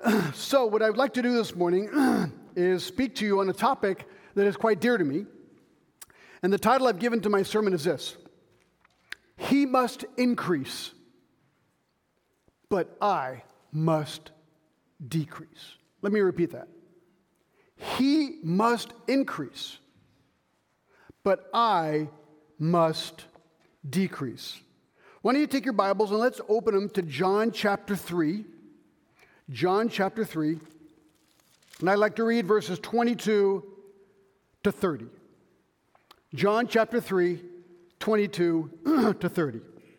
So what I would like to do this morning is speak to you on a topic that is quite dear to me. And the title I've given to my sermon is this: He must increase, but I must decrease. Let me repeat that. He must increase, but I must decrease. Why don't you take your Bibles and let's open them to John chapter 3. John chapter 3. And I'd like to read verses 22 to 30. John chapter 3, 22 to 30.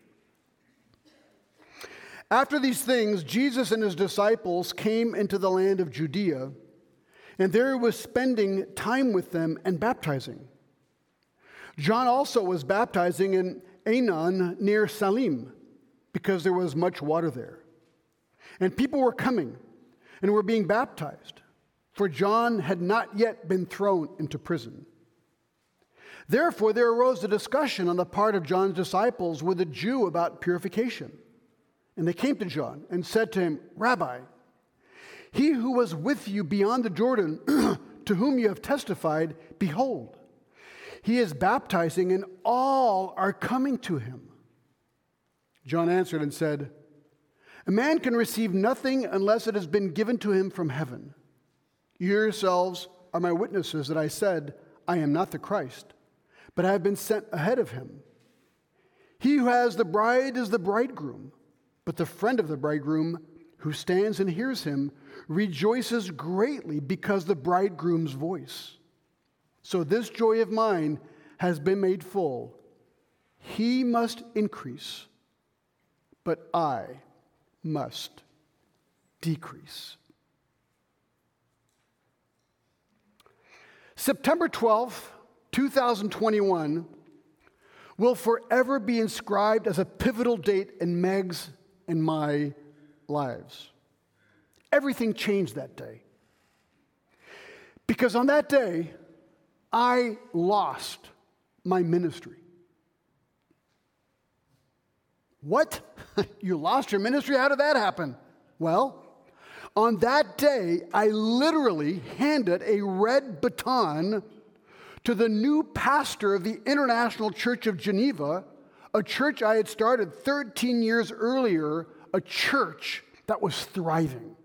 After these things, Jesus and his disciples came into the land of Judea, and there he was spending time with them and baptizing. John also was baptizing in Aenon near Salim, because there was much water there. And people were coming and were being baptized, for John had not yet been thrown into prison. Therefore, there arose a discussion on the part of John's disciples with a Jew about purification. And they came to John and said to him, "Rabbi, he who was with you beyond the Jordan, to whom you have testified, behold, he is baptizing, and all are coming to him." John answered and said, "A man can receive nothing unless it has been given to him from heaven. You yourselves are my witnesses that I said, I am not the Christ, but I have been sent ahead of him. He who has the bride is the bridegroom, but the friend of the bridegroom who stands and hears him rejoices greatly because the bridegroom's voice. So this joy of mine has been made full. He must increase, but I must decrease." September 12th, 2021 will forever be inscribed as a pivotal date in Meg's and my lives. Everything changed that day. Because on that day, I lost my ministry. What? You lost your ministry? How did that happen? Well, on that day, I literally handed a red baton to the new pastor of the International Church of Geneva, a church I had started 13 years earlier, a church that was thriving.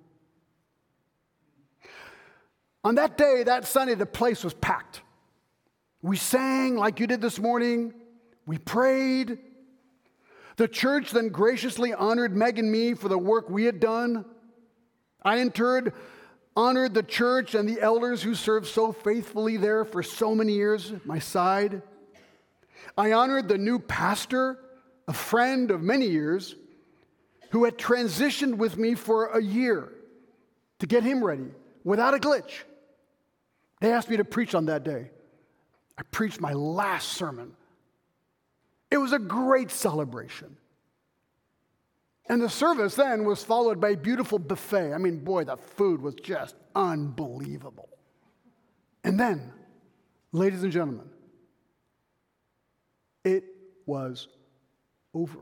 On that day, that Sunday, the place was packed. We sang like you did this morning. We prayed. The church then graciously honored Meg and me for the work we had done. I in turn honored the church and the elders who served so faithfully there for so many years at my side. I honored the new pastor, a friend of many years, who had transitioned with me for a year to get him ready without a glitch. They asked me to preach on that day. I preached my last sermon. It was a great celebration. And the service then was followed by a beautiful buffet. I mean, boy, the food was just unbelievable. And then, ladies and gentlemen, it was over.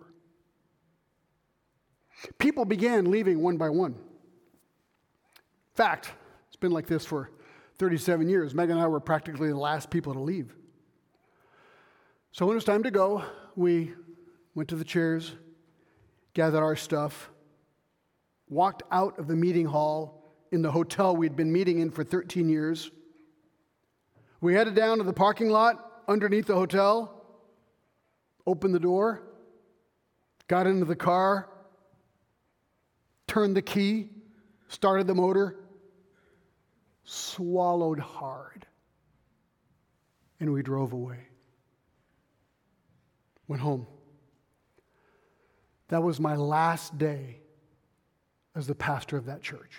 People began leaving one by one. In fact, it's been like this for 37 years. Meg and I were practically the last people to leave. So when it was time to go, we went to the chairs, gathered our stuff, walked out of the meeting hall in the hotel we'd been meeting in for 13 years. We headed down to the parking lot underneath the hotel, opened the door, got into the car, turned the key, started the motor, swallowed hard, and we drove away. Went home. That was my last day as the pastor of that church.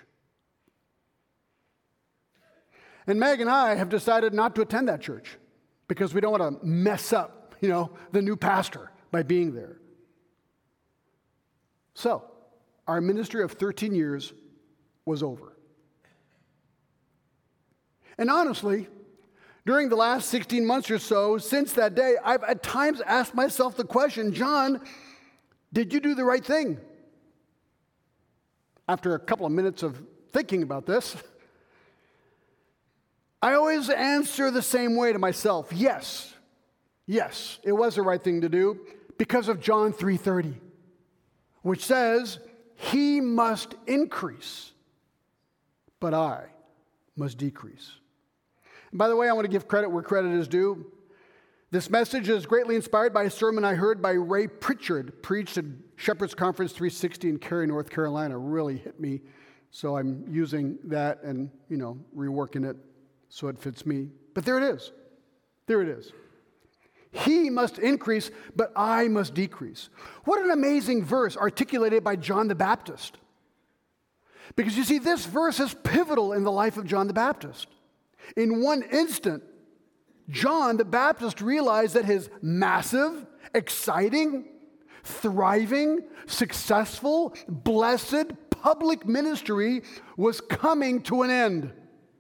And Meg and I have decided not to attend that church because we don't want to mess up, the new pastor by being there. So, our ministry of 13 years was over. And honestly, during the last 16 months or so, since that day, I've at times asked myself the question, John, did you do the right thing? After a couple of minutes of thinking about this, I always answer the same way to myself. Yes, it was the right thing to do because of John 3:30, which says, he must increase, but I must decrease. And by the way, I want to give credit where credit is due. This message is greatly inspired by a sermon I heard by Ray Pritchard, preached at Shepherd's Conference 360 in Cary, North Carolina. Really hit me, so I'm using that and, reworking it so it fits me. But there it is. There it is. He must increase, but I must decrease. What an amazing verse articulated by John the Baptist. Because you see, this verse is pivotal in the life of John the Baptist. In one instant, John the Baptist realized that his massive, exciting, thriving, successful, blessed public ministry was coming to an end.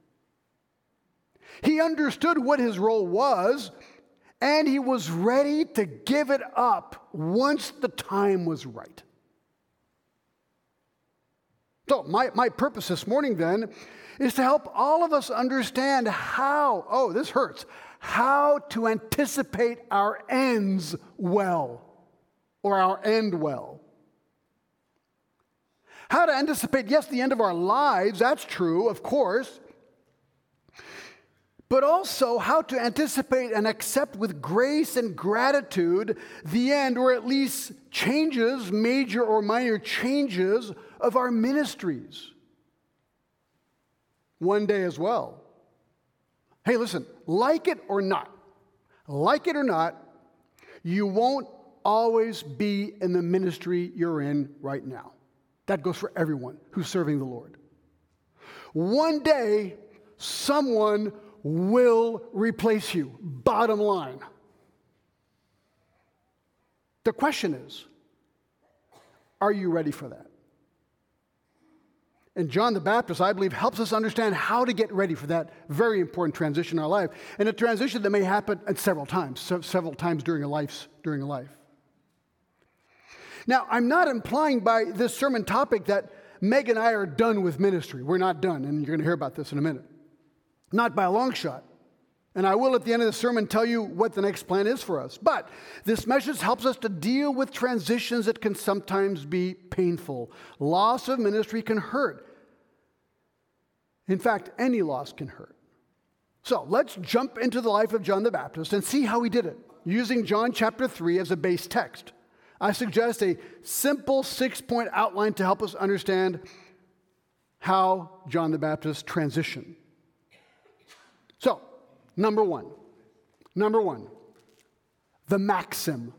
He understood what his role was, and he was ready to give it up once the time was right. So my purpose this morning then is to help all of us understand how to anticipate our ends well, or our end well. How to anticipate, yes, the end of our lives, that's true, of course, but also how to anticipate and accept with grace and gratitude the end, or at least changes, major or minor changes of our ministries. One day as well. Hey, listen, like it or not, you won't always be in the ministry you're in right now. That goes for everyone who's serving the Lord. One day, someone will replace you, bottom line. The question is, are you ready for that? And John the Baptist, I believe, helps us understand how to get ready for that very important transition in our life, and a transition that may happen at several times during a life. Now, I'm not implying by this sermon topic that Meg and I are done with ministry. We're not done, and you're going to hear about this in a minute. Not by a long shot. And I will at the end of the sermon tell you what the next plan is for us. But this message helps us to deal with transitions that can sometimes be painful. Loss of ministry can hurt. In fact, any loss can hurt. So let's jump into the life of John the Baptist and see how he did it, using John chapter 3 as a base text. I suggest a simple 6-point outline to help us understand how John the Baptist transitioned. So, number one, the maxim.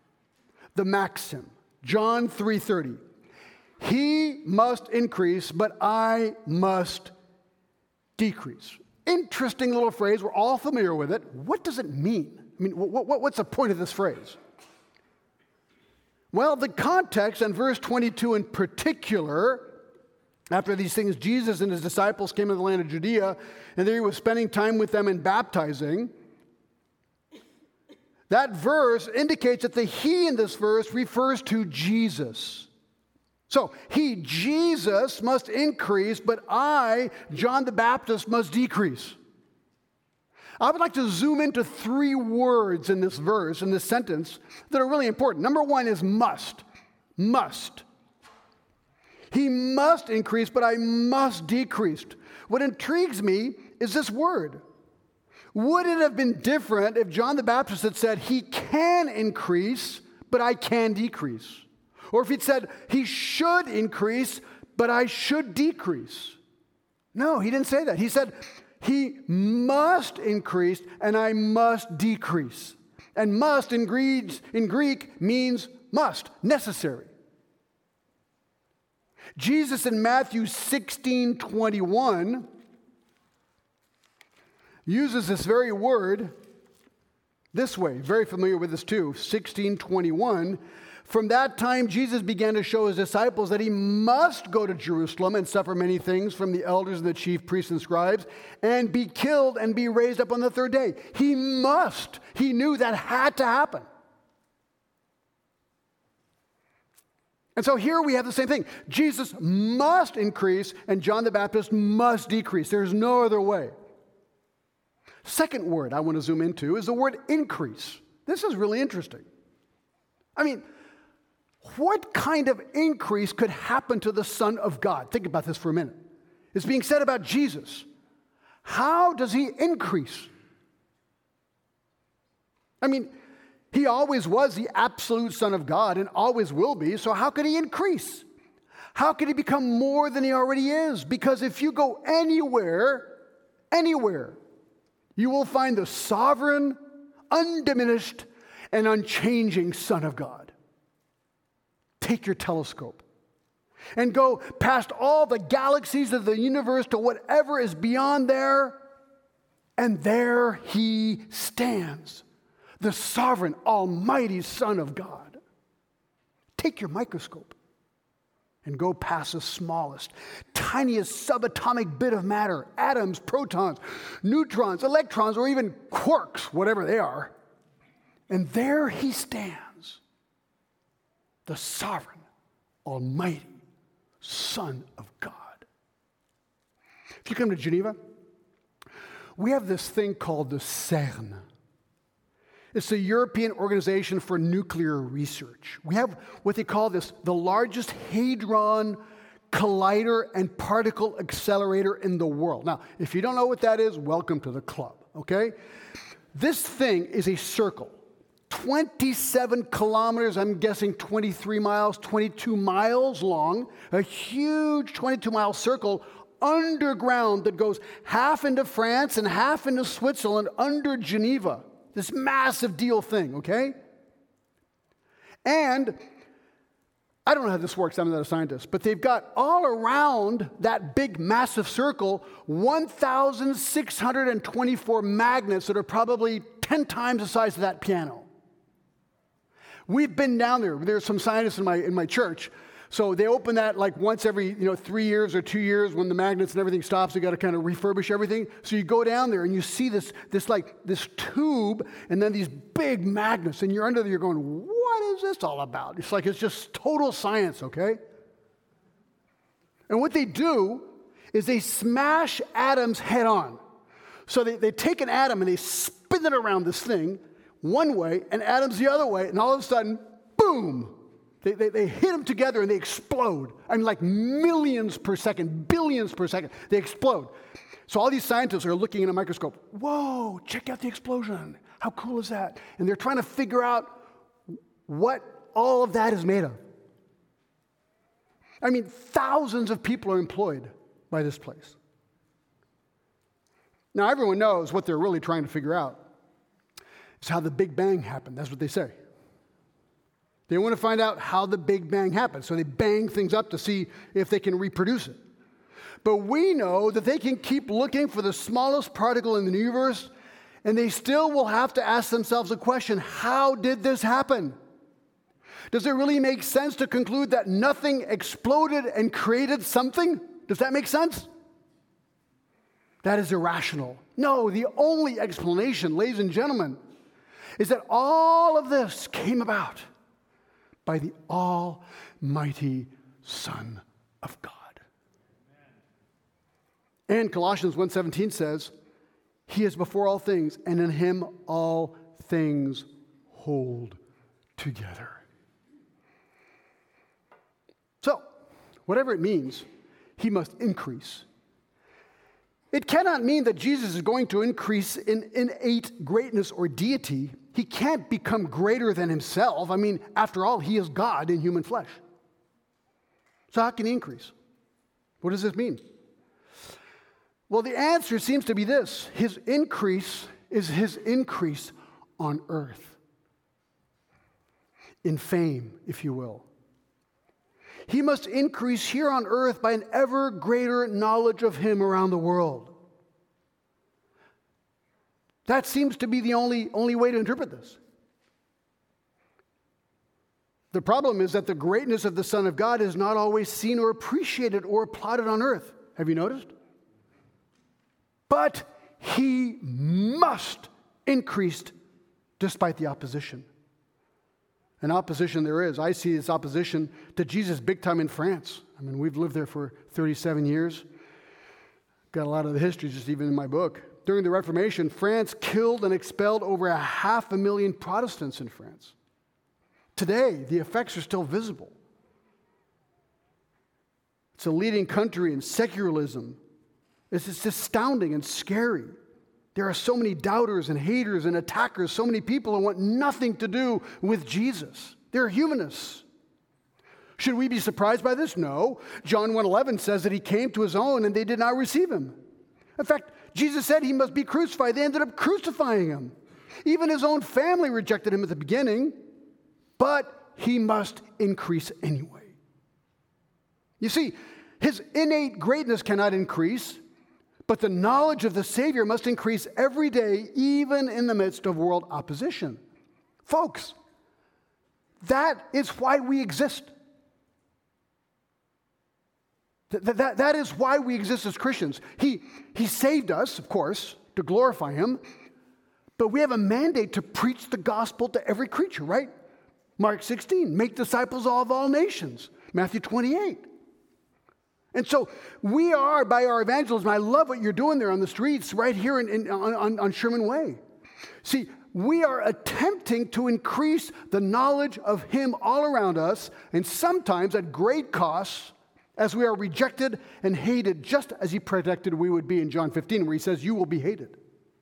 John 3:30. He must increase, but I must decrease. Interesting little phrase. We're all familiar with it. What does it mean? I mean, what's the point of this phrase? Well, the context in verse 22 in particular, after these things, Jesus and his disciples came into the land of Judea, and there he was spending time with them and baptizing. That verse indicates that the he in this verse refers to Jesus. So, Jesus, must increase, but I, John the Baptist, must decrease. I would like to zoom into 3 words in this verse, in this sentence, that are really important. Number 1 is must. Must. He must increase, but I must decrease. What intrigues me is this word. Would it have been different if John the Baptist had said, he can increase, but I can decrease? Or if he'd said, he should increase, but I should decrease? No, he didn't say that. He said, he must increase, and I must decrease. And must in Greek means must, necessary. Jesus in Matthew 16:21 uses this very word this way. Very familiar with this too. 16:21. From that time, Jesus began to show his disciples that he must go to Jerusalem and suffer many things from the elders and the chief priests and scribes and be killed and be raised up on the third day. He must. He knew that had to happen. And so here we have the same thing. Jesus must increase and John the Baptist must decrease. There's no other way. Second word I want to zoom into is the word increase. This is really interesting. I mean, what kind of increase could happen to the Son of God? Think about this for a minute. It's being said about Jesus. How does he increase? I mean, he always was the absolute Son of God and always will be, so how could he increase? How could he become more than he already is? Because if you go anywhere, you will find the sovereign, undiminished, and unchanging Son of God. Take your telescope and go past all the galaxies of the universe to whatever is beyond there, and there he stands, the sovereign, almighty Son of God. Take your microscope and go past the smallest, tiniest subatomic bit of matter, atoms, protons, neutrons, electrons, or even quarks, whatever they are. And there he stands, the sovereign, almighty Son of God. If you come to Geneva, we have this thing called the CERN. It's the European Organization for Nuclear Research. We have what they call the largest hadron collider and particle accelerator in the world. Now, if you don't know what that is, welcome to the club, okay? This thing is a circle, 27 kilometers, I'm guessing 23 miles, 22 miles long, a huge 22-mile circle underground that goes half into France and half into Switzerland under Geneva. This massive deal thing, okay? And I don't know how this works, I'm not a scientist, but they've got all around that big massive circle 1,624 magnets that are probably 10 times the size of that piano. We've been down there. There's some scientists in my church. So they open that like once every 3 years or 2 years when the magnets and everything stops. They got to kind of refurbish everything. So you go down there and you see this tube and then these big magnets, and you're under there. You're going, what is this all about? It's just total science, okay? And what they do is they smash atoms head on. So they take an atom and they spin it around this thing one way and atoms the other way, and all of a sudden, boom. They hit them together and they explode. I mean, like millions per second, billions per second. They explode. So all these scientists are looking in a microscope. Whoa, check out the explosion. How cool is that? And they're trying to figure out what all of that is made of. I mean, thousands of people are employed by this place. Now, everyone knows what they're really trying to figure out is how the Big Bang happened. That's what they say. They want to find out how the Big Bang happened. So they bang things up to see if they can reproduce it. But we know that they can keep looking for the smallest particle in the universe, and they still will have to ask themselves a question: how did this happen? Does it really make sense to conclude that nothing exploded and created something? Does that make sense? That is irrational. No, the only explanation, ladies and gentlemen, is that all of this came about by the almighty Son of God. And Colossians 1:17 says, He is before all things, and in Him all things hold together. So, whatever it means, He must increase. It cannot mean that Jesus is going to increase in innate greatness or deity. He can't become greater than himself. I mean, after all, he is God in human flesh. So how can he increase? What does this mean? Well, the answer seems to be this. His increase is his increase on earth. In fame, if you will. He must increase here on earth by an ever greater knowledge of him around the world. That seems to be the only way to interpret this. The problem is that the greatness of the Son of God is not always seen or appreciated or applauded on earth. Have you noticed? But he must increase despite the opposition. and opposition there is. I see this opposition to Jesus big time in France. I mean, we've lived there for 37 years. Got a lot of the history just even in my book. During the Reformation, France killed and expelled over 500,000 Protestants in France. Today, the effects are still visible. It's a leading country in secularism. It's astounding and scary. There are so many doubters and haters and attackers, so many people who want nothing to do with Jesus. They're humanists. Should we be surprised by this? No. John 1:11 says that he came to his own and they did not receive him. In fact, Jesus said he must be crucified. They ended up crucifying him. Even his own family rejected him at the beginning, but he must increase anyway. You see, his innate greatness cannot increase, but the knowledge of the Savior must increase every day, even in the midst of world opposition. Folks, that is why we exist. That is why we exist as Christians. He saved us, of course, to glorify him, but we have a mandate to preach the gospel to every creature, right? Mark 16, make disciples of all nations. Matthew 28. And so we are, by our evangelism, I love what you're doing there on the streets right here on Sherman Way. See, we are attempting to increase the knowledge of him all around us, and sometimes at great cost, as we are rejected and hated, just as he predicted we would be in John 15, where he says, you will be hated.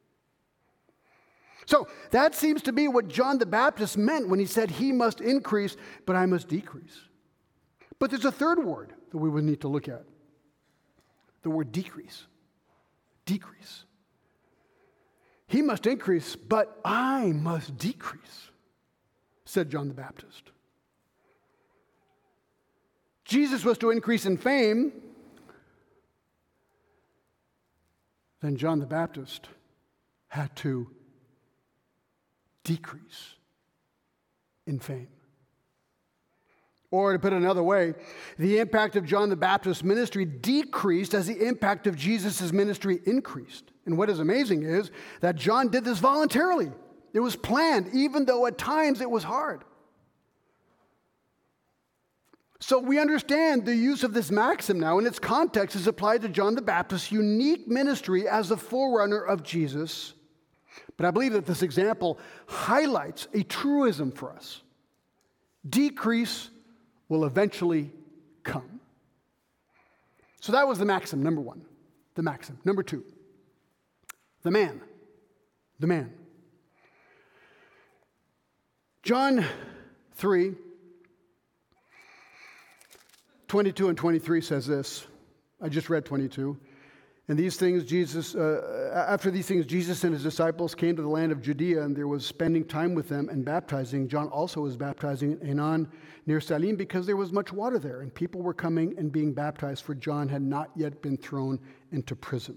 So that seems to be what John the Baptist meant when he said, he must increase, but I must decrease. But there's a third word that we would need to look at. The word decrease. Decrease. He must increase, but I must decrease, said John the Baptist. Jesus was to increase in fame, then John the Baptist had to decrease in fame. Or to put it another way, the impact of John the Baptist's ministry decreased as the impact of Jesus' ministry increased. And what is amazing is that John did this voluntarily. It was planned, even though at times it was hard. So we understand the use of this maxim now, and its context is applied to John the Baptist's unique ministry as the forerunner of Jesus. But I believe that this example highlights a truism for us. Decrease will eventually come. So that was the maxim, number one. The maxim. Number two, the man. The man. John 3, 22 and 23 says this. I just read 22. And these things, after these things, Jesus and his disciples came to the land of Judea, and there was spending time with them and baptizing. John also was baptizing in Aenon near Salim because there was much water there, and people were coming and being baptized, for John had not yet been thrown into prison.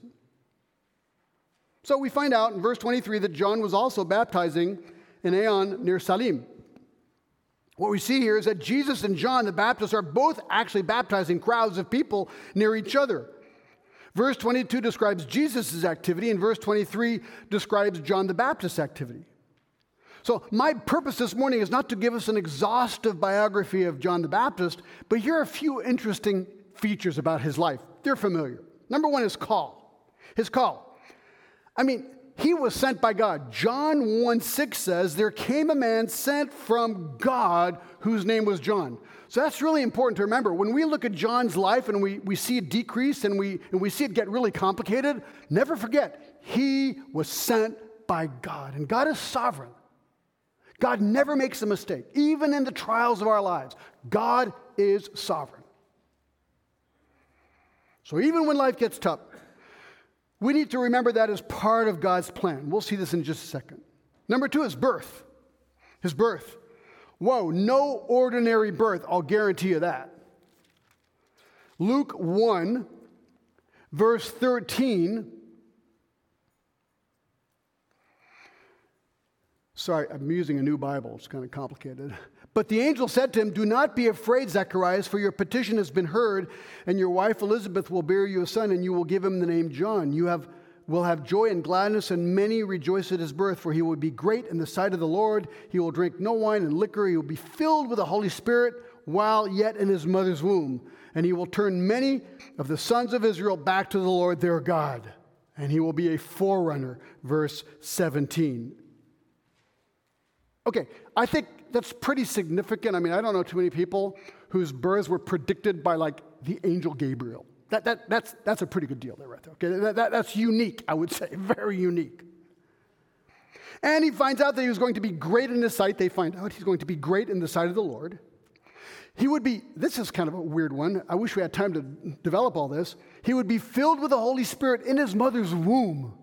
So we find out in verse 23 that John was also baptizing in Aenon near Salim. What we see here is that Jesus and John the Baptist are both actually baptizing crowds of people near each other. Verse 22 describes Jesus' activity, and verse 23 describes John the Baptist's activity. So my purpose this morning is not to give us an exhaustive biography of John the Baptist, but here are a few interesting features about his life. They're familiar. Number one is call. His call. He was sent by God. John 1:6 says, there came a man sent from God whose name was John. So that's really important to remember. When we look at John's life and we see it decrease and we see it get really complicated, never forget, he was sent by God. And God is sovereign. God never makes a mistake. Even in the trials of our lives, God is sovereign. So even when life gets tough, we need to remember that as part of God's plan. We'll see this in just a second. Number two is birth. His birth. Whoa, no ordinary birth, I'll guarantee you that. Luke 1, verse 13. Sorry, I'm using a new Bible. It's kind of complicated. But the angel said to him, do not be afraid, Zacharias, for your petition has been heard, and your wife Elizabeth will bear you a son, and you will give him the name John. You have will have joy and gladness, and many rejoice at his birth, for he will be great in the sight of the Lord. He will drink no wine and liquor. He will be filled with the Holy Spirit while yet in his mother's womb. And he will turn many of the sons of Israel back to the Lord their God. And he will be a forerunner, verse 17. Okay, I think that's pretty significant. I mean, I don't know too many people whose births were predicted by like the angel Gabriel. That's a pretty good deal there, right there. Okay, that's unique, I would say, very unique. And he finds out that he was going to be great in his sight. They find out he's going to be great in the sight of the Lord. He would be, this is kind of a weird one. I wish we had time to develop all this. He would be filled with the Holy Spirit in his mother's womb.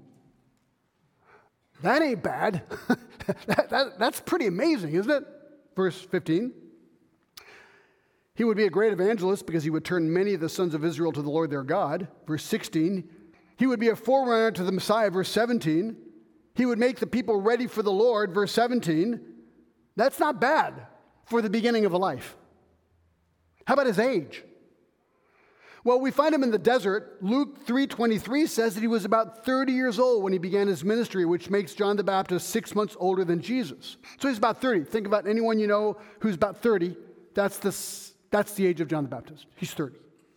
That ain't bad. That's pretty amazing, isn't it? Verse 15. He would be a great evangelist because he would turn many of the sons of Israel to the Lord their God. Verse 16. He would be a forerunner to the Messiah. Verse 17. He would make the people ready for the Lord. Verse 17. That's not bad for the beginning of a life. How about his age? Well, we find him in the desert. Luke 3:23 says that he was about 30 years old when he began his ministry, which makes John the Baptist 6 months older than Jesus. So he's about 30. Think about anyone you know who's about 30. That's the age of John the Baptist. He's 30.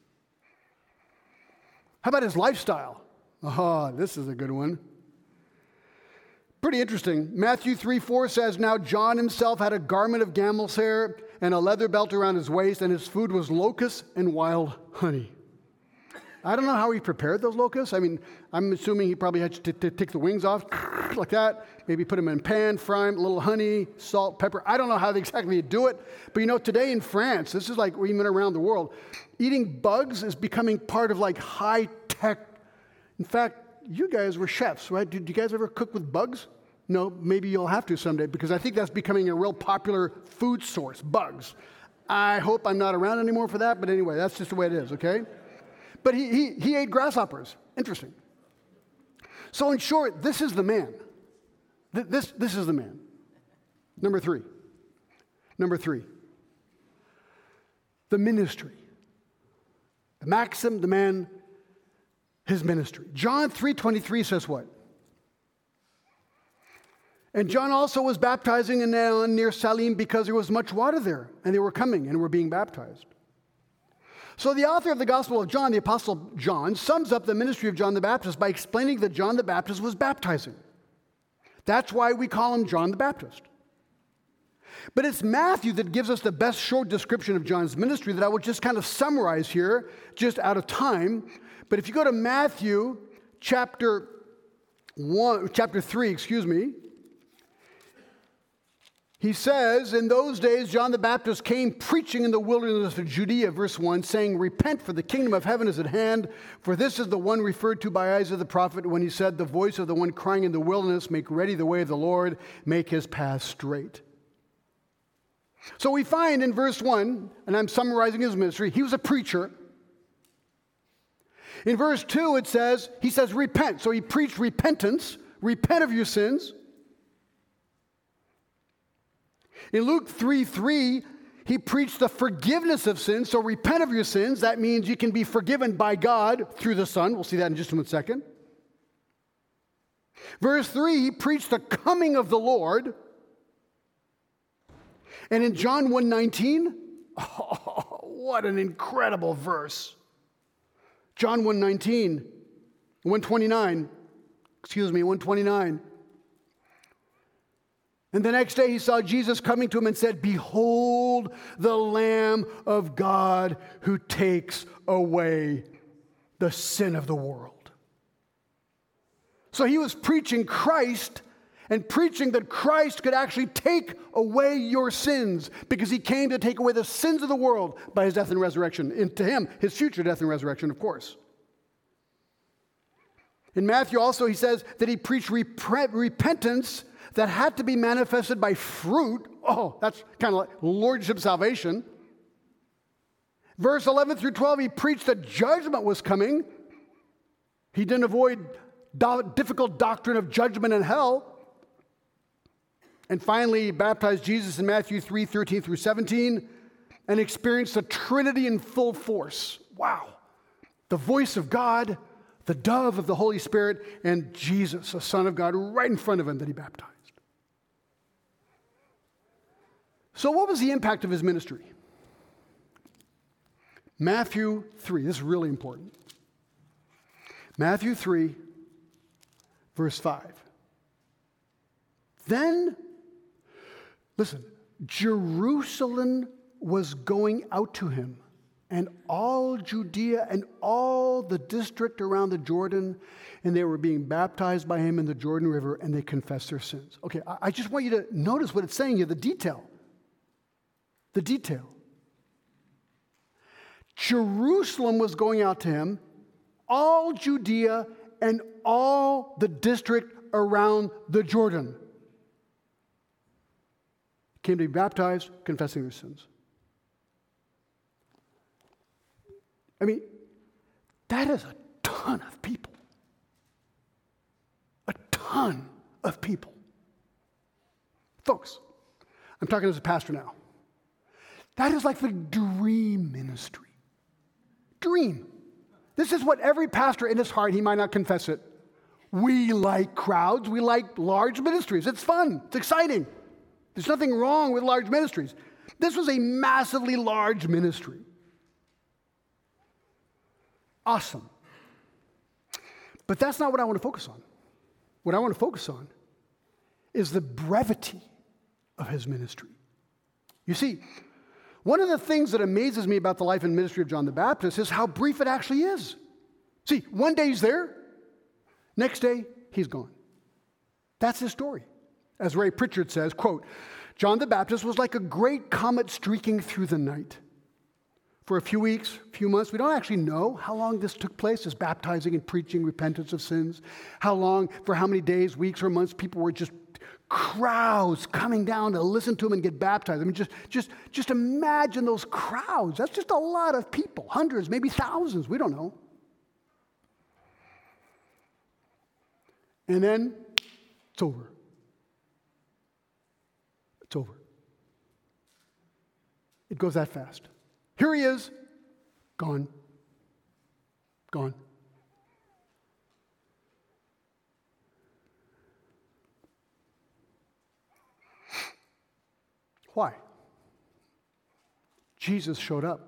How about his lifestyle? Oh, this is a good one. Pretty interesting. Matthew 3:4 says, now John himself had a garment of camel's hair and a leather belt around his waist, and his food was locusts and wild honey. I don't know how he prepared those locusts. I mean, I'm assuming he probably had to take the wings off like that, maybe put them in a pan, fry them, a little honey, salt, pepper. I don't know how they exactly do it. But you know, today in France, this is like even around the world, eating bugs is becoming part of like high-tech. In fact, you guys were chefs, right? Did you guys ever cook with bugs? No, maybe you'll have to someday, because I think that's becoming a real popular food source, bugs. I hope I'm not around anymore for that, but anyway, that's just the way it is, okay? But he ate grasshoppers. Interesting. So in short, this is the man. This is the man. Number three. The ministry. The maxim, the man, his ministry. John 3:23 says what? And John also was baptizing in Aenon near Salim because there was much water there, and they were coming and were being baptized. So the author of the Gospel of John, the Apostle John, sums up the ministry of John the Baptist by explaining that John the Baptist was baptizing. That's why we call him John the Baptist. But it's Matthew that gives us the best short description of John's ministry that I will just kind of summarize here, just out of time. But if you go to Matthew chapter 3, he says, in those days, John the Baptist came preaching in the wilderness of Judea, verse 1, saying, repent, for the kingdom of heaven is at hand. For this is the one referred to by Isaiah the prophet when he said, the voice of the one crying in the wilderness, make ready the way of the Lord, make his path straight. So we find in verse 1, and I'm summarizing his ministry, he was a preacher. In verse 2, he says, repent. So he preached repentance, repent of your sins. In Luke 3:3, he preached the forgiveness of sins. So repent of your sins. That means you can be forgiven by God through the Son. We'll see that in just a second. Verse 3, he preached the coming of the Lord. And in John 1:19, oh, what an incredible verse. John 1:29. And the next day he saw Jesus coming to him and said, behold the Lamb of God who takes away the sin of the world. So he was preaching Christ and preaching that Christ could actually take away your sins because he came to take away the sins of the world by his death and resurrection. And to him, his future death and resurrection, of course. In Matthew also he says that he preached repentance that had to be manifested by fruit. Oh, that's kind of like lordship salvation. Verse 11 through 12, he preached that judgment was coming. He didn't avoid difficult doctrine of judgment and hell. And finally, he baptized Jesus in Matthew 3:13 through 17 and experienced the Trinity in full force. Wow. The voice of God, the dove of the Holy Spirit, and Jesus, the Son of God, right in front of him that he baptized. So what was the impact of his ministry? Matthew 3, this is really important. Matthew 3, verse 5. Then, listen, Jerusalem was going out to him, and all Judea and all the district around the Jordan, and they were being baptized by him in the Jordan River, and they confessed their sins. Okay, I just want you to notice what it's saying here, the detail. The detail. Jerusalem was going out to him, all Judea and all the district around the Jordan came to be baptized, confessing their sins. I mean, that is a ton of people. A ton of people. Folks, I'm talking as a pastor now. That is like the dream ministry. Dream. This is what every pastor in his heart, he might not confess it. We like crowds. We like large ministries. It's fun. It's exciting. There's nothing wrong with large ministries. This was a massively large ministry. Awesome. But that's not what I want to focus on. What I want to focus on is the brevity of his ministry. You see, one of the things that amazes me about the life and ministry of John the Baptist is how brief it actually is. See, one day he's there, next day he's gone. That's his story. As Ray Pritchard says, quote, John the Baptist was like a great comet streaking through the night. For a few weeks, few months, we don't actually know how long this took place, as baptizing and preaching repentance of sins. How long, for how many days, weeks, or months, people were just crowds coming down to listen to him and get baptized. I mean, just imagine those crowds. That's just a lot of people, hundreds, maybe thousands. We don't know. And then it's over. It's over. It goes that fast. Here he is, gone. Gone. Why? Jesus showed up.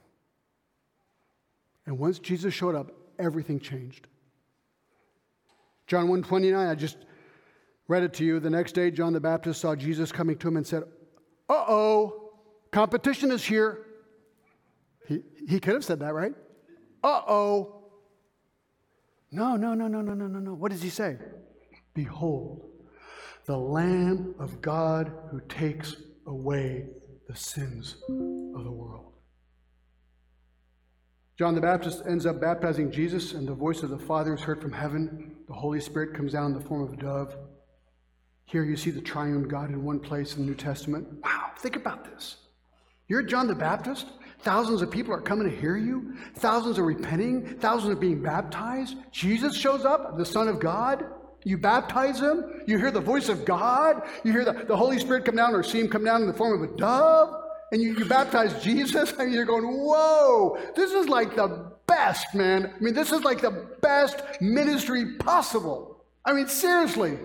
And once Jesus showed up, everything changed. John 1:29, I just read it to you. The next day, John the Baptist saw Jesus coming to him and said, uh-oh, competition is here. He could have said that, right? Uh-oh. No. What does he say? Behold, the Lamb of God who takes away the sins of the world. John the Baptist ends up baptizing Jesus, and the voice of the Father is heard from heaven. The Holy Spirit comes down in the form of a dove. Here you see the triune God in one place in the New Testament. Wow, think about this. You're John the Baptist. Thousands of people are coming to hear you. Thousands are repenting. Thousands are being baptized. Jesus shows up, the Son of God. You baptize him. You hear the voice of God. You hear the Holy Spirit come down or see him come down in the form of a dove. And you baptize Jesus. And you're going, whoa, this is like the best, man. I mean, this is like the best ministry possible. I mean, seriously.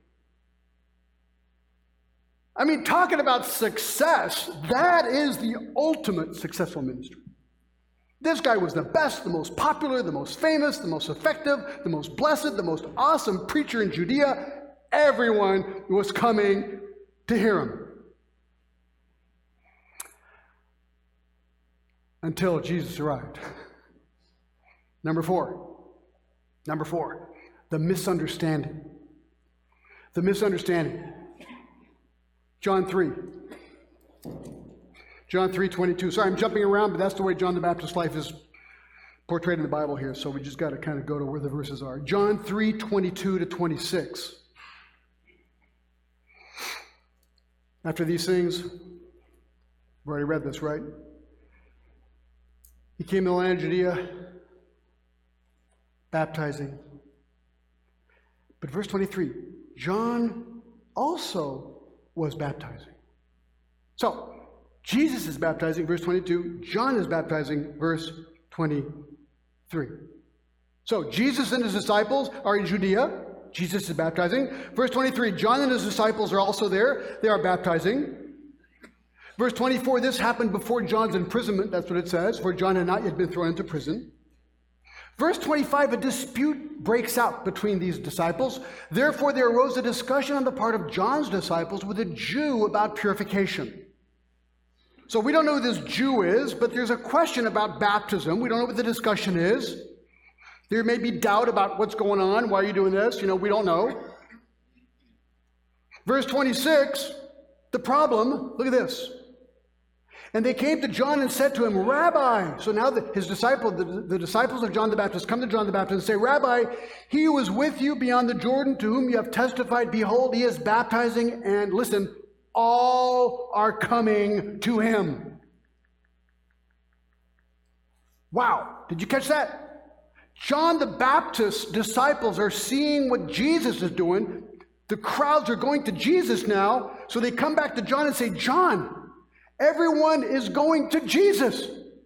I mean, talking about success, that is the ultimate successful ministry. This guy was the best, the most popular, the most famous, the most effective, the most blessed, the most awesome preacher in Judea. Everyone was coming to hear him. Until Jesus arrived. Number four, the misunderstanding. The misunderstanding. John 3:22. Sorry, I'm jumping around, but that's the way John the Baptist's life is portrayed in the Bible here, so we just got to kind of go to where the verses are. John 3:22-26. After these things, we've already read this, right? He came to the land of Judea, baptizing. But verse 23, John also was baptizing. So, Jesus is baptizing, verse 22. John is baptizing, verse 23. So Jesus and his disciples are in Judea. Jesus is baptizing. Verse 23, John and his disciples are also there. They are baptizing. Verse 24, this happened before John's imprisonment. That's what it says, for John had not yet been thrown into prison. Verse 25, a dispute breaks out between these disciples. Therefore, there arose a discussion on the part of John's disciples with a Jew about purification. So we don't know who this Jew is, but there's a question about baptism. We don't know what the discussion is. There may be doubt about what's going on. Why are you doing this? We don't know. Verse 26, the problem, look at this. And they came to John and said to him, Rabbi. So now the disciples of John the Baptist come to John the Baptist and say, Rabbi, he who was with you beyond the Jordan, to whom you have testified, behold, he is baptizing, and listen, all are coming to him. Wow, did you catch that? John the Baptist's disciples are seeing what Jesus is doing. The crowds are going to Jesus now, so they come back to John and say, John, everyone is going to Jesus.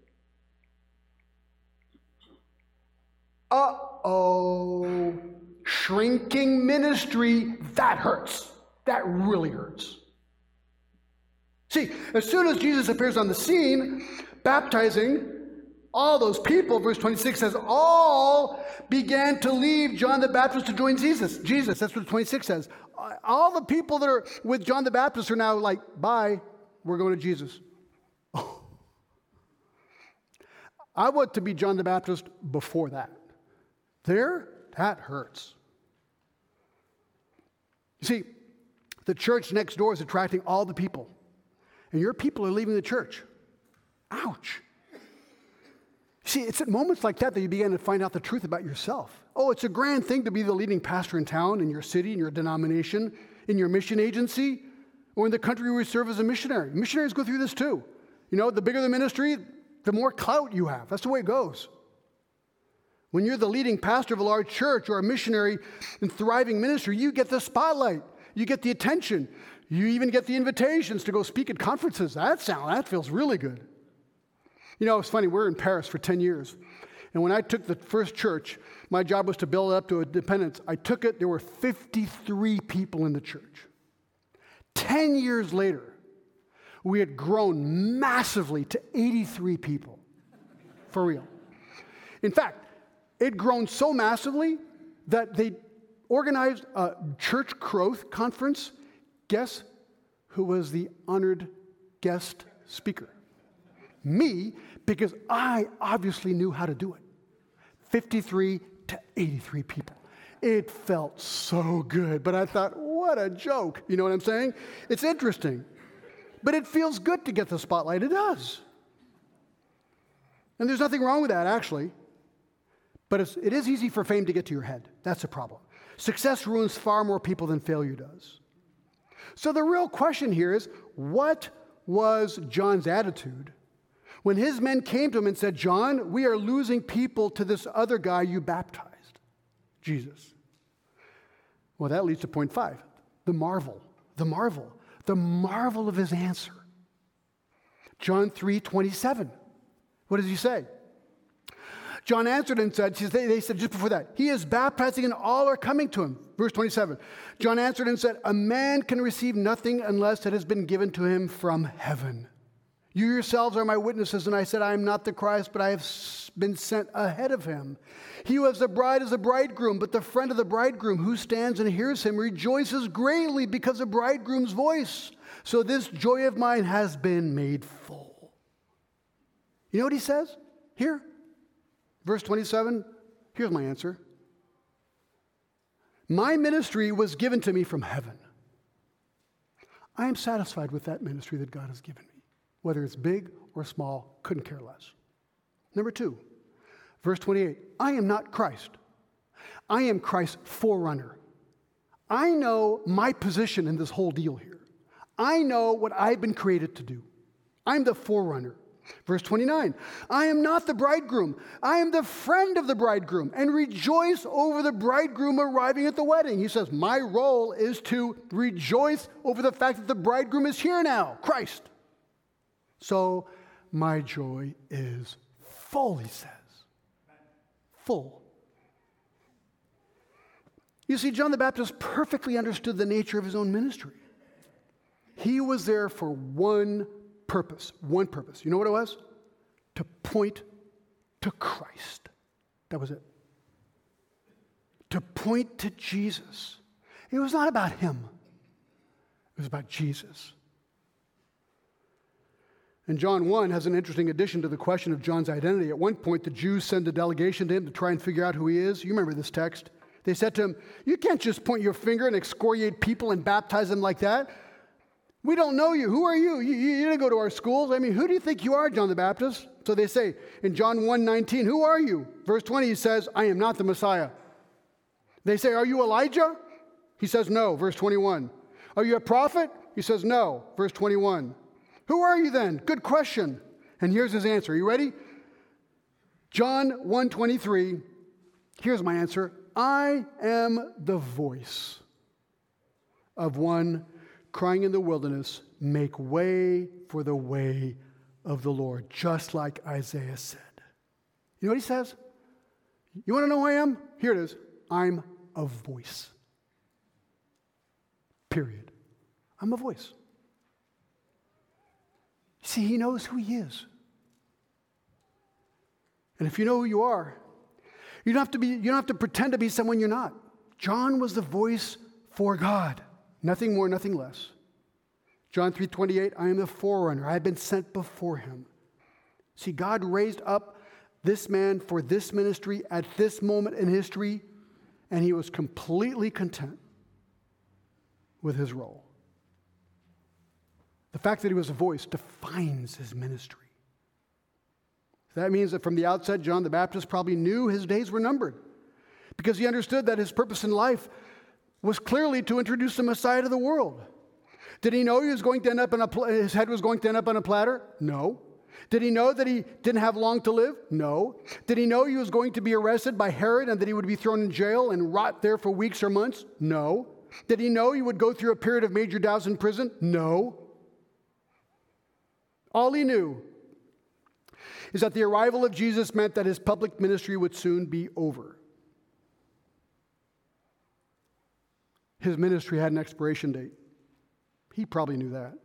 Uh-oh. Shrinking ministry, that hurts. That really hurts. See, as soon as Jesus appears on the scene, baptizing all those people, verse 26 says, all began to leave John the Baptist to join Jesus. That's what 26 says. All the people that are with John the Baptist are now like, bye. We're going to Jesus. Oh. I want to be John the Baptist before that. That hurts. You see, the church next door is attracting all the people, and your people are leaving the church. Ouch. See, it's at moments like that you begin to find out the truth about yourself. Oh, it's a grand thing to be the leading pastor in town, in your city, in your denomination, in your mission agency, or in the country where we serve as a missionary. Missionaries go through this too. The bigger the ministry, the more clout you have. That's the way it goes. When you're the leading pastor of a large church or a missionary in thriving ministry, you get the spotlight. You get the attention. You even get the invitations to go speak at conferences. That feels really good. It's funny, we were in Paris for 10 years. And when I took the first church, my job was to build it up to a dependence. I took it, there were 53 people in the church. 10 years later, we had grown massively to 83 people. For real. In fact, it had grown so massively that they organized a church growth conference. Guess who was the honored guest speaker? Me, because I obviously knew how to do it. 53 to 83 people. It felt so good, but I thought, what a joke. You know what I'm saying? It's interesting. But it feels good to get the spotlight. It does. And there's nothing wrong with that, actually. But it is easy for fame to get to your head. That's a problem. Success ruins far more people than failure does. So the real question here is, what was John's attitude when his men came to him and said, John, we are losing people to this other guy you baptized, Jesus? Well, that leads to point 5, the marvel of his answer. John 3:27. What does he say? John answered and said, they said just before that, he is baptizing and all are coming to him. Verse 27. John answered and said, a man can receive nothing unless it has been given to him from heaven. You yourselves are my witnesses, and I said, I am not the Christ, but I have been sent ahead of him. He who has the bride is a bridegroom, but the friend of the bridegroom who stands and hears him rejoices greatly because of the bridegroom's voice. So this joy of mine has been made full. You know what he says here? Verse 27, here's my answer. My ministry was given to me from heaven. I am satisfied with that ministry that God has given me. Whether it's big or small, couldn't care less. Number 2, verse 28, I am not Christ. I am Christ's forerunner. I know my position in this whole deal here. I know what I've been created to do. I'm the forerunner. Verse 29, I am not the bridegroom. I am the friend of the bridegroom and rejoice over the bridegroom arriving at the wedding. He says, my role is to rejoice over the fact that the bridegroom is here now, Christ. So my joy is full, he says. Full. You see, John the Baptist perfectly understood the nature of his own ministry. He was there for one purpose. You know what it was? To point to Christ. That was it. To point to Jesus. It was not about him. It was about Jesus. And John 1 has an interesting addition to the question of John's identity. At one point, the Jews send a delegation to him to try and figure out who he is. You remember this text. They said to him, you can't just point your finger and excoriate people and baptize them like that. We don't know you. Who are you? You didn't go to our schools. I mean, who do you think you are, John the Baptist? So they say in John 1:19, who are you? Verse 20, he says, I am not the Messiah. They say, are you Elijah? He says, no. Verse 21. Are you a prophet? He says, no. Verse 21. Who are you then? Good question. And here's his answer. Are you ready? John 1:23. Here's my answer. I am the voice of one crying in the wilderness, make way for the way of the Lord, just like Isaiah said. You know what he says? You want to know who I am? Here it is. I'm a voice. Period. I'm a voice. See, he knows who he is. And if you know who you are, you don't have to pretend to be someone you're not. John was the voice for God. Nothing more, nothing less. John 3:28, I am the forerunner. I have been sent before him. See, God raised up this man for this ministry at this moment in history, and he was completely content with his role. The fact that he was a voice defines his ministry. That means that from the outset, John the Baptist probably knew his days were numbered, because he understood that his purpose in life was clearly to introduce the Messiah to the world. Did he know he was going to end up his head was going to end up on a platter? No. Did he know that he didn't have long to live? No. Did he know he was going to be arrested by Herod and that he would be thrown in jail and rot there for weeks or months? No. Did he know he would go through a period of major doubts in prison? No. All he knew is that the arrival of Jesus meant that his public ministry would soon be over. His ministry had an expiration date. He probably knew that.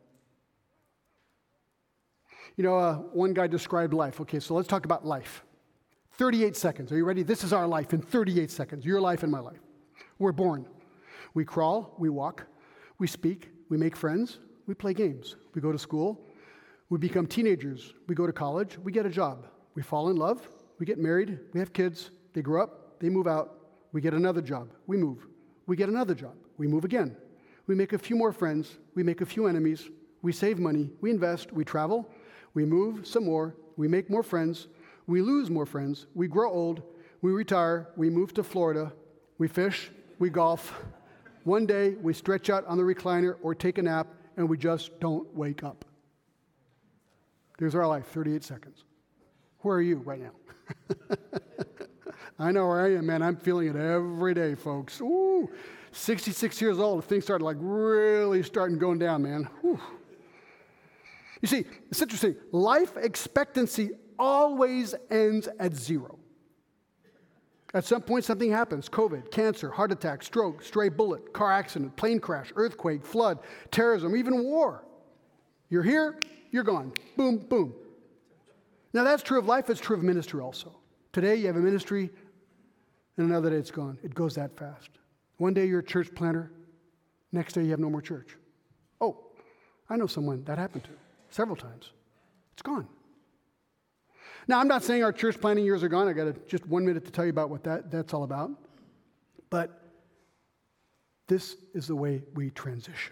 You know, one guy described life. Okay, so let's talk about life. 38 seconds. Are you ready? This is our life in 38 seconds. Your life and my life. We're born. We crawl, we walk, we speak, we make friends, we play games, we go to school, we become teenagers, we go to college, we get a job, we fall in love, we get married, we have kids, they grow up, they move out, we get another job, we move, we get another job, we move again, we make a few more friends, we make a few enemies, we save money, we invest, we travel, we move some more, we make more friends, we lose more friends, we grow old, we retire, we move to Florida, we fish, we golf. One day we stretch out on the recliner or take a nap and we just don't wake up. There's our life, 38 seconds. Where are you right now? I know where I am, man. I'm feeling it every day, folks. Ooh, 66 years old, things started really going down, man. Whew. You see, it's interesting. Life expectancy always ends at 0. At some point, something happens. COVID, cancer, heart attack, stroke, stray bullet, car accident, plane crash, earthquake, flood, terrorism, even war. You're here, you're gone. Boom, boom. Now, that's true of life. It's true of ministry also. Today, you have a ministry, and another day it's gone. It goes that fast. One day, you're a church planter. Next day, you have no more church. Oh, I know someone that happened to several times. It's gone. Now, I'm not saying our church planting years are gone. I got just 1 minute to tell you about what that's all about. But this is the way we transition.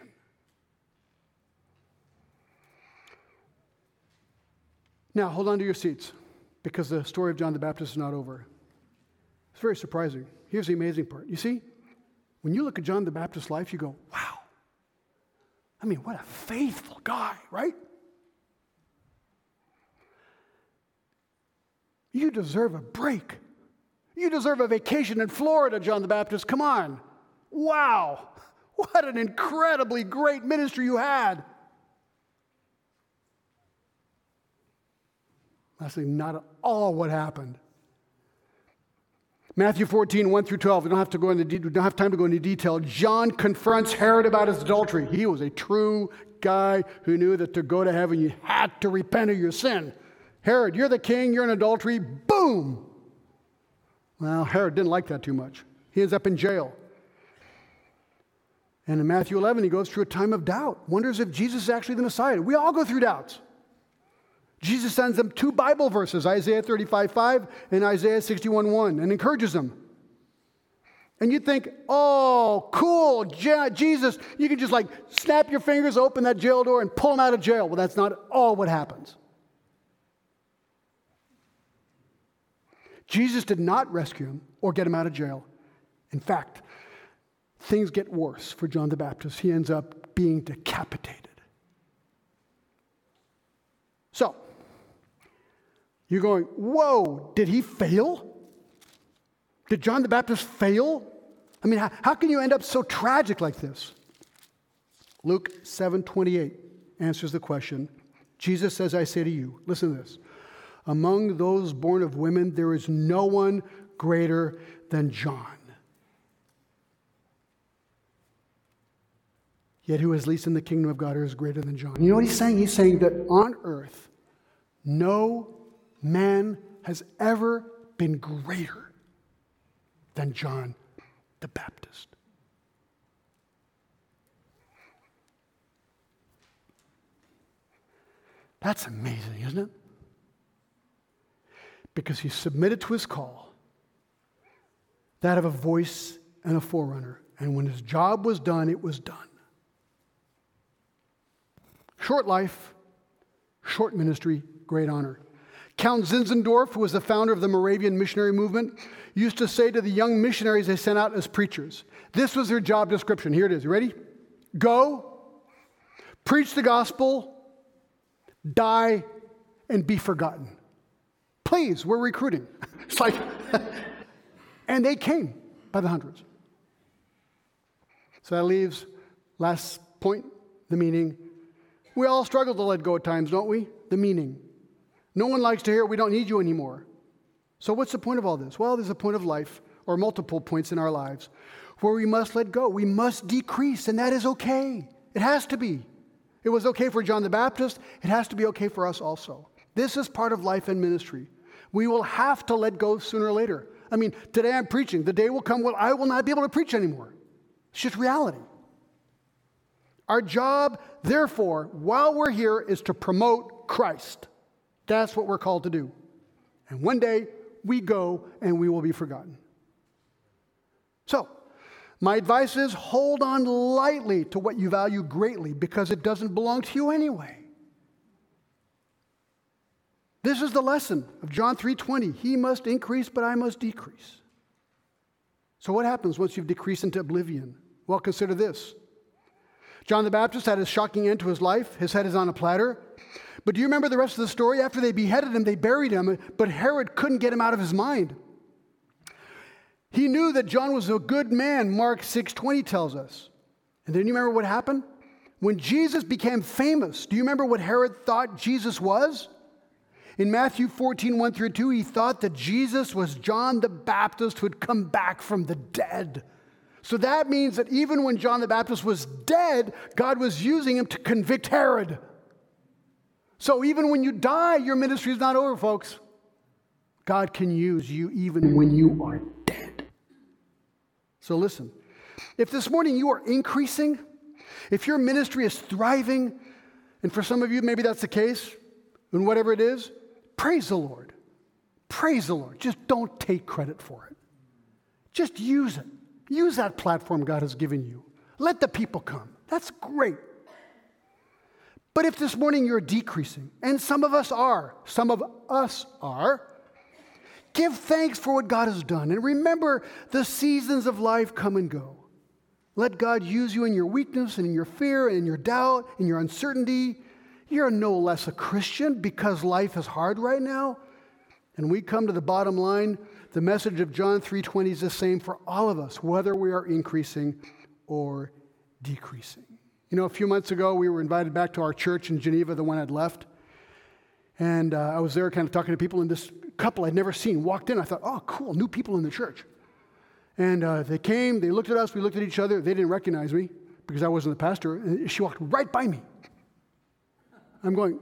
Now, hold on to your seats, because the story of John the Baptist is not over. It's very surprising. Here's the amazing part. You see, when you look at John the Baptist's life, you go, wow. I mean, what a faithful guy, right? You deserve a break. You deserve a vacation in Florida, John the Baptist. Come on. Wow. What an incredibly great ministry you had. That's not at all what happened. Matthew 14, 1 through 12. We don't have time to go into detail. John confronts Herod about his adultery. He was a true guy who knew that to go to heaven, you had to repent of your sin. Herod, you're the king, you're in adultery. Boom! Well, Herod didn't like that too much. He ends up in jail. And in Matthew 11, he goes through a time of doubt. Wonders if Jesus is actually the Messiah. We all go through doubts. Jesus sends them 2 Bible verses, Isaiah 35:5 and Isaiah 61:1, and encourages them. And you think, oh, cool, Jesus, you can just like snap your fingers, open that jail door, and pull him out of jail. Well, that's not all what happens. Jesus did not rescue him or get him out of jail. In fact, things get worse for John the Baptist. He ends up being decapitated. So, you're going, whoa, did he fail? Did John the Baptist fail? I mean, how can you end up so tragic like this? Luke 7:28 answers the question. Jesus says, I say to you, listen to this. Among those born of women, there is no one greater than John. Yet who is least in the kingdom of God is greater than John. You know what he's saying? He's saying that on earth, no man has ever been greater than John the Baptist. That's amazing, isn't it? Because he submitted to his call, that of a voice and a forerunner. And when his job was done, it was done. Short life, short ministry, great honor. Count Zinzendorf, who was the founder of the Moravian missionary movement, used to say to the young missionaries they sent out as preachers, this was their job description. Here it is. You ready? Go, preach the gospel, die, and be forgotten. Please, we're recruiting. It's like, and they came by the hundreds. So that leaves, last point, the meaning. We all struggle to let go at times, don't we? The meaning. No one likes to hear, we don't need you anymore. So what's the point of all this? Well, there's a point of life, or multiple points in our lives, where we must let go. We must decrease, and that is okay. It has to be. It was okay for John the Baptist. It has to be okay for us also. This is part of life and ministry. We will have to let go sooner or later. I mean, today I'm preaching. The day will come when I will not be able to preach anymore. It's just reality. Our job, therefore, while we're here, is to promote Christ. That's what we're called to do. And one day, we go and we will be forgotten. So, my advice is hold on lightly to what you value greatly because it doesn't belong to you anyway. This is the lesson of John 3:20. He must increase, but I must decrease. So what happens once you've decreased into oblivion? Well, consider this. John the Baptist had a shocking end to his life. His head is on a platter. But do you remember the rest of the story? After they beheaded him, they buried him, but Herod couldn't get him out of his mind. He knew that John was a good man, Mark 6:20 tells us. And then you remember what happened? When Jesus became famous, do you remember what Herod thought Jesus was? In Matthew 14:1 through 2, he thought that Jesus was John the Baptist who had come back from the dead. So that means that even when John the Baptist was dead, God was using him to convict Herod. So even when you die, your ministry is not over, folks. God can use you even when you are dead. So listen, if this morning you are increasing, if your ministry is thriving, and for some of you maybe that's the case, and whatever it is, praise the Lord. Praise the Lord. Just don't take credit for it. Just use it. Use that platform God has given you. Let the people come. That's great. But if this morning you're decreasing, and some of us are, give thanks for what God has done. And remember, the seasons of life come and go. Let God use you in your weakness and in your fear and in your doubt and your uncertainty. You're no less a Christian because life is hard right now. And we come to the bottom line. The message of John 3:20 is the same for all of us, whether we are increasing or decreasing. You know, a few months ago, we were invited back to our church in Geneva, the one I'd left. And I was there kind of talking to people, and this couple I'd never seen walked in. I thought, oh, cool, new people in the church. And they came, they looked at us, we looked at each other. They didn't recognize me because I wasn't the pastor. And she walked right by me. I'm going,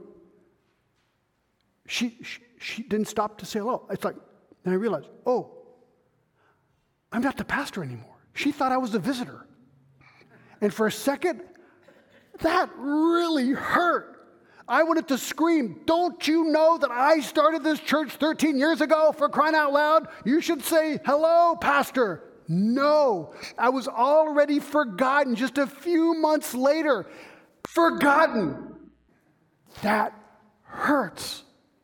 she didn't stop to say hello. It's like, and I realized, oh, I'm not the pastor anymore. She thought I was the visitor. And for a second, that really hurt. I wanted to scream, don't you know that I started this church 13 years ago, for crying out loud? You should say, hello, pastor. No, I was already forgotten just a few months later. Forgotten. That hurts.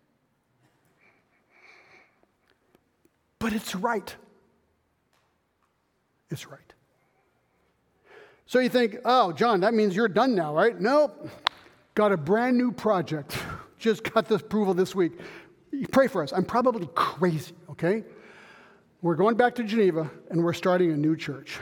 But it's right. It's right. So you think, oh, John, that means you're done now, right? Nope. Got a brand new project. Just got this approval this week. You pray for us. I'm probably crazy, okay? We're going back to Geneva, and we're starting a new church.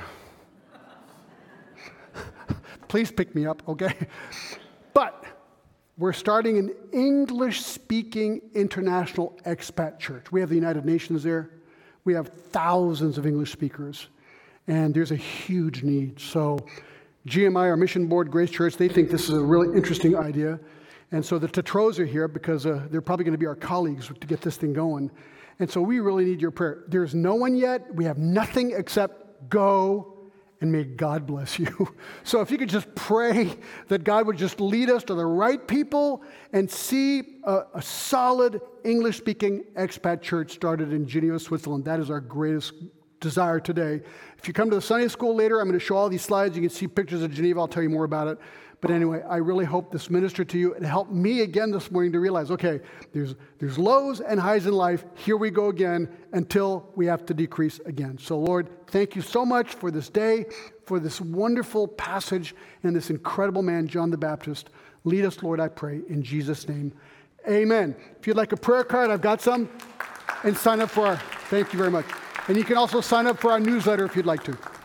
Please pick me up, okay? But we're starting an English-speaking international expat church. We have the United Nations there. We have thousands of English speakers, and there's a huge need. So GMI, our mission board, Grace Church, they think this is a really interesting idea. And so the Tatros are here because they're probably going to be our colleagues to get this thing going. And so we really need your prayer. There's no one yet. We have nothing except go, and may God bless you. So if you could just pray that God would just lead us to the right people and see a solid English-speaking expat church started in Geneva, Switzerland. That is our greatest desire today. If you come to the Sunday school later, I'm going to show all these slides. You can see pictures of Geneva. I'll tell you more about it. But anyway, I really hope this ministered to you and helped me again this morning to realize, okay, there's lows and highs in life. Here we go again until we have to decrease again. So Lord, thank you so much for this day, for this wonderful passage and this incredible man, John the Baptist. Lead us, Lord, I pray, in Jesus' name. Amen. If you'd like a prayer card, I've got some. And sign up for thank you very much. And you can also sign up for our newsletter if you'd like to.